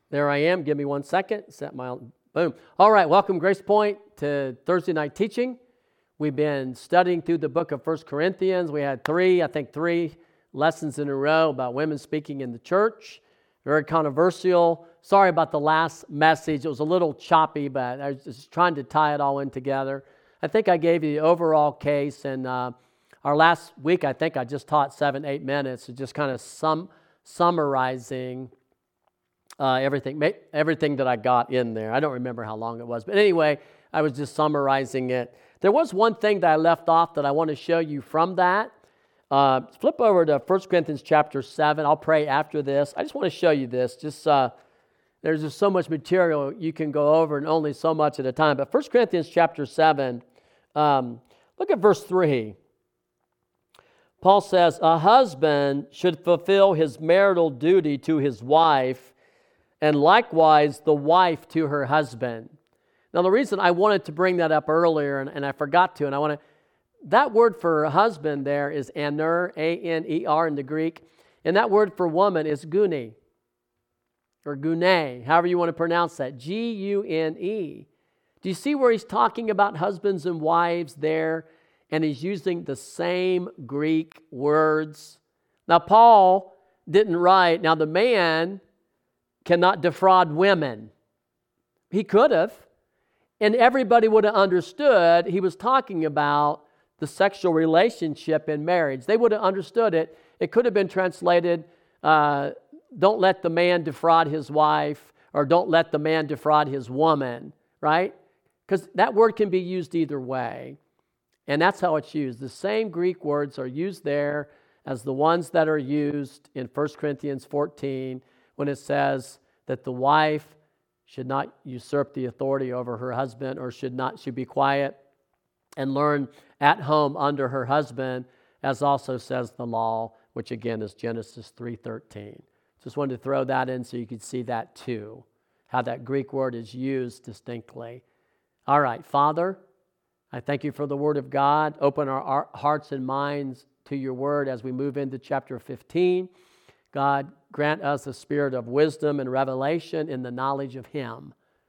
There I am. Give me 1 second. Set my boom. All right. Welcome, Grace Point, to Thursday night teaching. We've been studying through the book of 1 Corinthians. We had three lessons in a row about women speaking in the church. Very controversial. Sorry about the last message. It was a little choppy, but I was just trying to tie it all in together. I think I gave you the overall case, and our last week, I think I just taught 7-8 minutes, just kind of summarizing everything that I got in there. I don't remember how long it was, but anyway, I was just summarizing it. There was one thing that I left off that I want to show you from that. Flip over to 1 Corinthians chapter 7. I'll pray after this. I just want to show you this. There's just so much material you can go over and only so much at a time. But 1 Corinthians chapter 7, look at verse 3. Paul says, a husband should fulfill his marital duty to his wife, and likewise the wife to her husband. Now, the reason I wanted to bring that up earlier, and I forgot to, and that word for husband there is aner, A-N-E-R in the Greek, and that word for woman is gune, or gune, however you want to pronounce that, G-U-N-E. Do you see where he's talking about husbands and wives there, and he's using the same Greek words? Now, Paul didn't write, now the man cannot defraud women. He could have, and everybody would have understood he was talking about the sexual relationship in marriage. They would have understood it. It could have been translated, don't let the man defraud his wife, or don't let the man defraud his woman, right? Because that word can be used either way. And that's how it's used. The same Greek words are used there as the ones that are used in 1 Corinthians 14 when it says that the wife should not usurp the authority over her husband, or should be quiet and learn at home under her husband, as also says the law, which again is Genesis 3:13. Just wanted to throw that in so you could see that too, how that Greek word is used distinctly. All right, Father, I thank you for the Word of God. Open our hearts and minds to your Word as we move into chapter 15. God, grant us a spirit of wisdom and revelation in the knowledge of Him.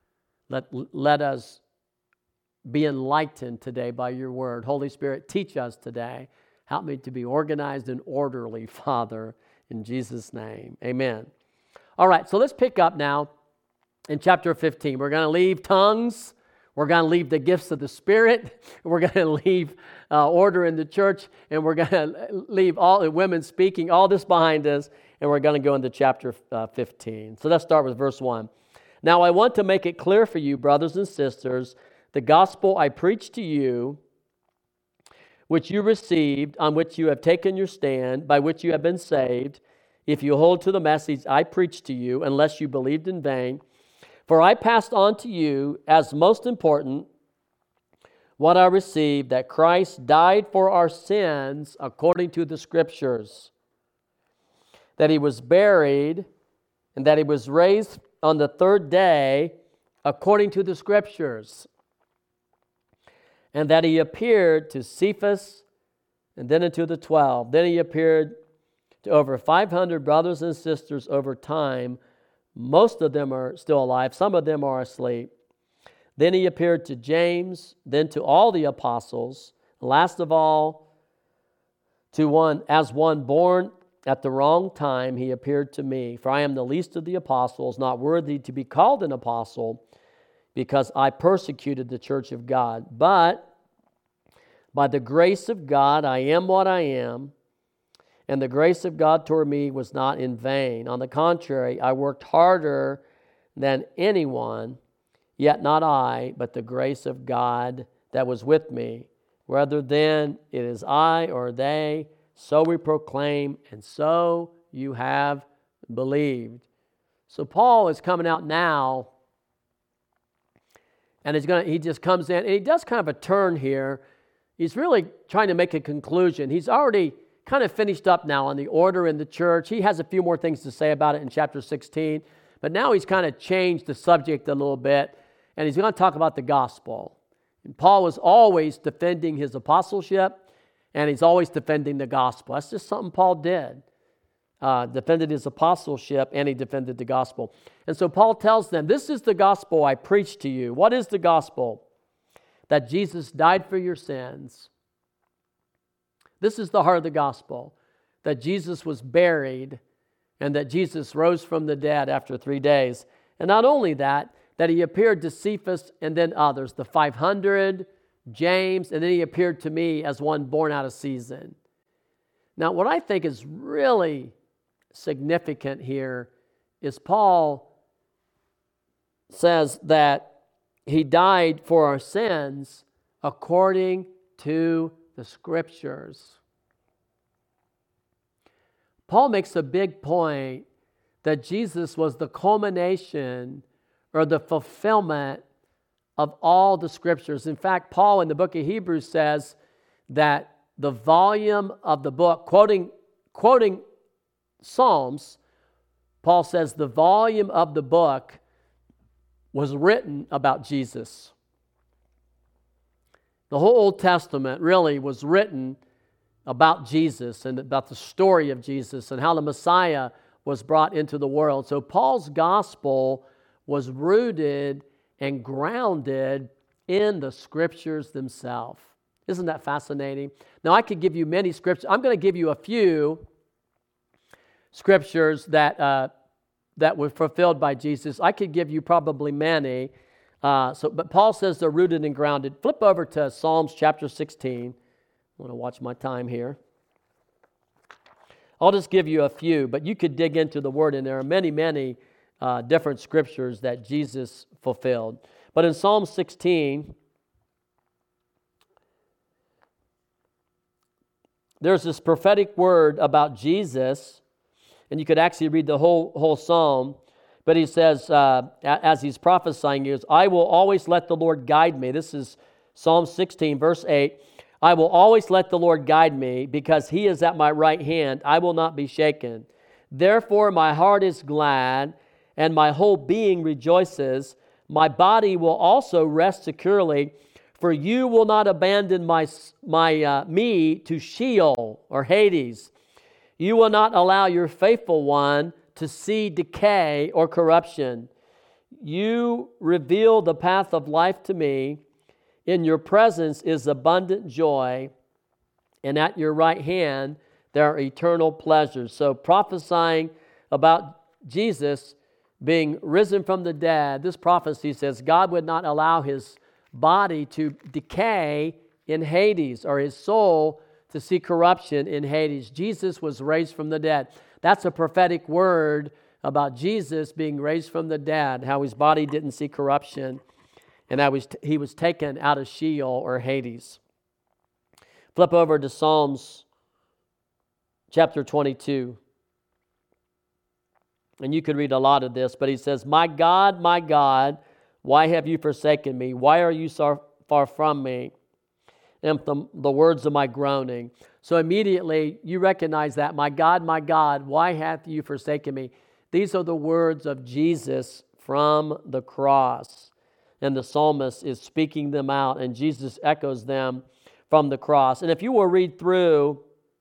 Let us be enlightened today by your Word. Holy Spirit, teach us today. Help me to be organized and orderly, Father, in Jesus' name. Amen. All right, so let's pick up now in chapter 15. We're going to leave tongues. We're going to leave the gifts of the Spirit. We're going to leave order in the church. And we're going to leave all the women speaking, all this behind us. And we're going to go into chapter 15. So let's start with verse 1. Now I want to make it clear for you, brothers and sisters, the gospel I preached to you, which you received, on which you have taken your stand, by which you have been saved, if you hold to the message I preached to you, unless you believed in vain. For I passed on to you as most important what I received, that Christ died for our sins according to the Scriptures, that He was buried, and that He was raised on the third day according to the Scriptures, and that He appeared to Cephas and then unto the 12. Then He appeared to over 500 brothers and sisters over time. Most of them are still alive. Some of them are asleep. Then He appeared to James, then to all the apostles. Last of all, to one born at the wrong time, He appeared to me. For I am the least of the apostles, not worthy to be called an apostle, because I persecuted the church of God. But by the grace of God, I am what I am. And the grace of God toward me was not in vain. On the contrary, I worked harder than anyone, yet not I, but the grace of God that was with me. Whether then it is I or they, so we proclaim, and so you have believed. So Paul is coming out now, and he just comes in, and he does kind of a turn here. He's really trying to make a conclusion. He's already kind of finished up now on the order in the church. He has a few more things to say about it in chapter 16, but now he's kind of changed the subject a little bit, and he's going to talk about the gospel. And Paul was always defending his apostleship, and he's always defending the gospel. That's just something Paul did. defended his apostleship, and he defended the gospel. And so Paul tells them, this is the gospel I preach to you. What is the gospel? That Jesus died for your sins. This is the heart of the gospel. That Jesus was buried and that Jesus rose from the dead after 3 days. And not only that he appeared to Cephas and then others, the 500, James, and then he appeared to me as one born out of season. Now, what I think is really significant here is Paul says that he died for our sins according to the Scriptures. Paul makes a big point that Jesus was the culmination or the fulfillment of all the Scriptures. In fact, Paul in the book of Hebrews says that the volume of the book, quoting Psalms, Paul says the volume of the book was written about Jesus. The whole Old Testament really was written about Jesus and about the story of Jesus and how the Messiah was brought into the world. So Paul's gospel was rooted and grounded in the Scriptures themselves. Isn't that fascinating? Now, I could give you many scriptures. I'm going to give you a few scriptures that were fulfilled by Jesus. I could give you probably many. But Paul says they're rooted and grounded. Flip over to Psalms chapter 16. I want to watch my time here. I'll just give you a few, but you could dig into the Word, and there are many, many different scriptures that Jesus fulfilled. But in Psalm 16, there's this prophetic word about Jesus, and you could actually read the whole psalm, but he says, as he's prophesying, he goes, I will always let the Lord guide me. This is Psalm 16, verse 8. I will always let the Lord guide me, because he is at my right hand. I will not be shaken. Therefore my heart is glad, and my whole being rejoices. My body will also rest securely, for you will not abandon me to Sheol or Hades. You will not allow your faithful one to see decay or corruption. You reveal the path of life to me. In your presence is abundant joy, and at your right hand there are eternal pleasures. So prophesying about Jesus being risen from the dead, this prophecy says God would not allow his body to decay in Hades, or his soul to see corruption in Hades. Jesus was raised from the dead. That's a prophetic word about Jesus being raised from the dead, how his body didn't see corruption, and how he was taken out of Sheol or Hades. Flip over to Psalms chapter 22. And you could read a lot of this, but he says, my God, why have you forsaken me? Why are you so far from me? And the words of my groaning. So immediately you recognize that, my God, why hath you forsaken me? These are the words of Jesus from the cross. And the psalmist is speaking them out, and Jesus echoes them from the cross. And if you will read through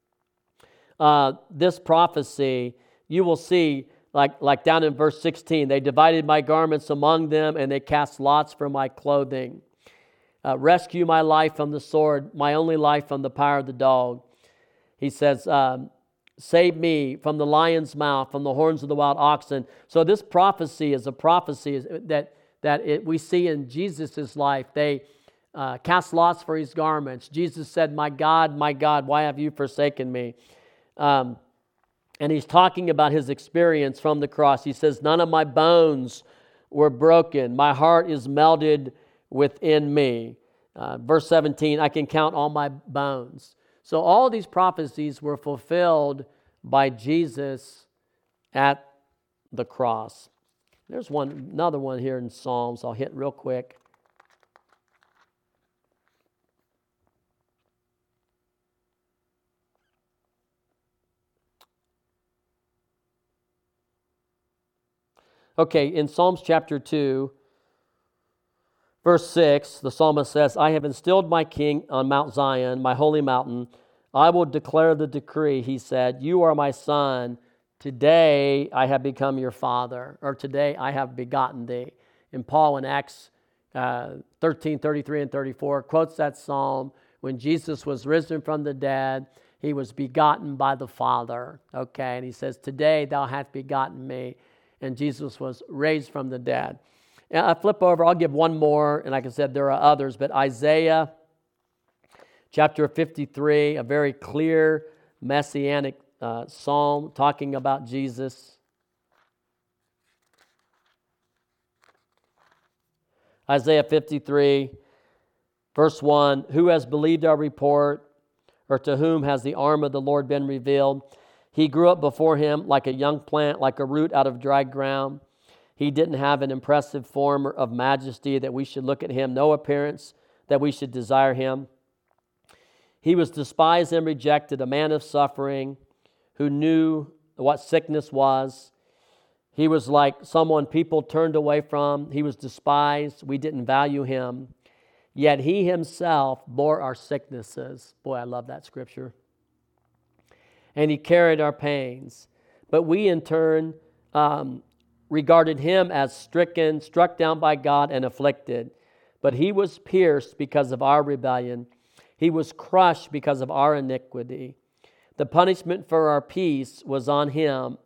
this prophecy, you will see, like down in verse 16, they divided my garments among them, and they cast lots for my clothing. Rescue my life from the sword, my only life from the power of the dog. He says, save me from the lion's mouth, from the horns of the wild oxen. So this prophecy is a prophecy that we see in Jesus' life. They cast lots for his garments. Jesus said, my God, why have you forsaken me? And he's talking about his experience from the cross. He says, none of my bones were broken. My heart is melted within me. Verse 17, I can count all my bones. So all these prophecies were fulfilled by Jesus at the cross. There's another one here in Psalms I'll hit real quick. Okay, in Psalms chapter 2, verse 6, the psalmist says, I have instilled my king on Mount Zion, my holy mountain. I will declare the decree, he said. You are my son. today I have become your father, or today I have begotten thee. And Paul in Acts 13, 33 and 34 quotes that psalm. When Jesus was risen from the dead, he was begotten by the Father. Okay, and he says, today thou hast begotten me. And Jesus was raised from the dead. And I flip over, I'll give one more, and like I said, there are others, but Isaiah chapter 53, a very clear messianic psalm talking about Jesus. Isaiah 53, verse 1, who has believed our report, or to whom has the arm of the Lord been revealed? He grew up before him like a young plant, like a root out of dry ground. He didn't have an impressive form of majesty that we should look at him, no appearance that we should desire him. He was despised and rejected, a man of suffering, who knew what sickness was. He was like someone people turned away from. He was despised. We didn't value him. Yet he himself bore our sicknesses. Boy, I love that scripture. And he carried our pains. But we in turn regarded him as stricken, struck down by God, and afflicted. But he was pierced because of our rebellion. He was crushed because of our iniquity. The punishment for our peace was on him,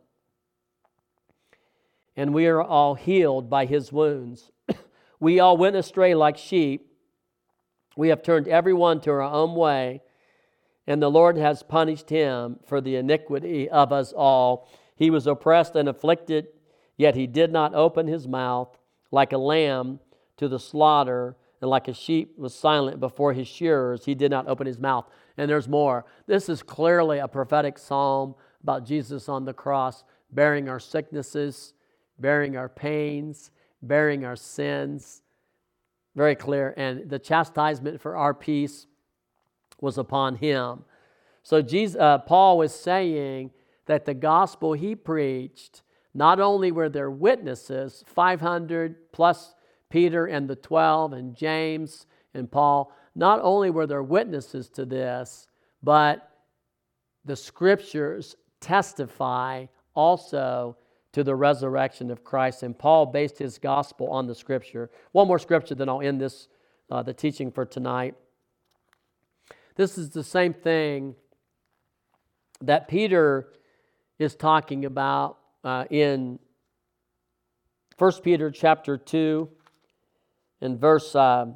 and we are all healed by his wounds. We all went astray like sheep. We have turned everyone to our own way, and the Lord has punished him for the iniquity of us all. He was oppressed and afflicted, yet he did not open his mouth. Like a lamb to the slaughter, and like a sheep was silent before his shearers, he did not open his mouth. And there's more. This is clearly a prophetic psalm about Jesus on the cross, bearing our sicknesses, bearing our pains, bearing our sins. Very clear. And the chastisement for our peace was upon him. So Paul was saying that the gospel he preached, not only were there witnesses, 500 plus Peter and the 12 and James and Paul, not only were there witnesses to this, but the scriptures testify also to the resurrection of Christ. And Paul based his gospel on the scripture. One more scripture, then I'll end this, the teaching for tonight. This is the same thing that Peter is talking about in 1 Peter chapter 2 and verse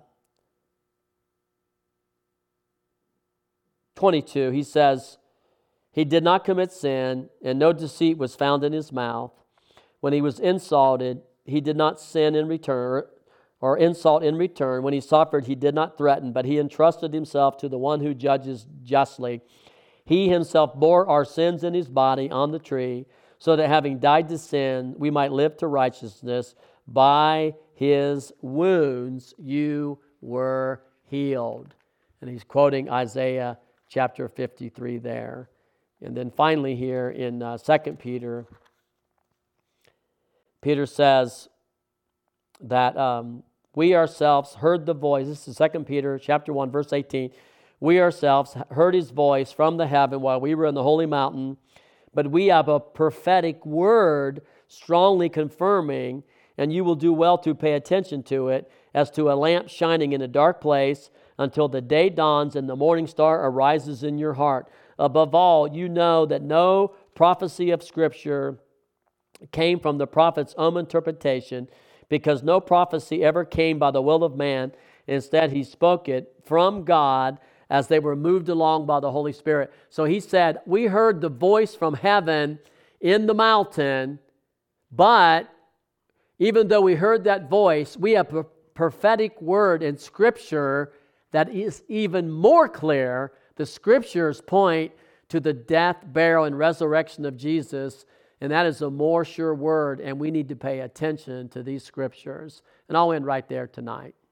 22. He says, he did not commit sin, and no deceit was found in his mouth. When he was insulted, he did not sin in return, or insult in return. When he suffered, he did not threaten, but he entrusted himself to the one who judges justly. He himself bore our sins in his body on the tree, so that having died to sin, we might live to righteousness. By his wounds you were healed. And he's quoting Isaiah chapter 53 there. And then finally here in 2 Peter, Peter says that we ourselves heard the voice. This is 2 Peter chapter 1, verse 18. We ourselves heard his voice from the heaven while we were in the holy mountain, but we have a prophetic word strongly confirming, and you will do well to pay attention to it, as to a lamp shining in a dark place until the day dawns and the morning star arises in your heart. Above all, you know that no prophecy of Scripture came from the prophet's own interpretation, because no prophecy ever came by the will of man. Instead, he spoke it from God as they were moved along by the Holy Spirit. So he said, we heard the voice from heaven in the mountain, but even though we heard that voice, we have a prophetic word in Scripture that is even more clear. The Scriptures point to the death, burial, and resurrection of Jesus, and that is a more sure word, and we need to pay attention to these Scriptures. And I'll end right there tonight.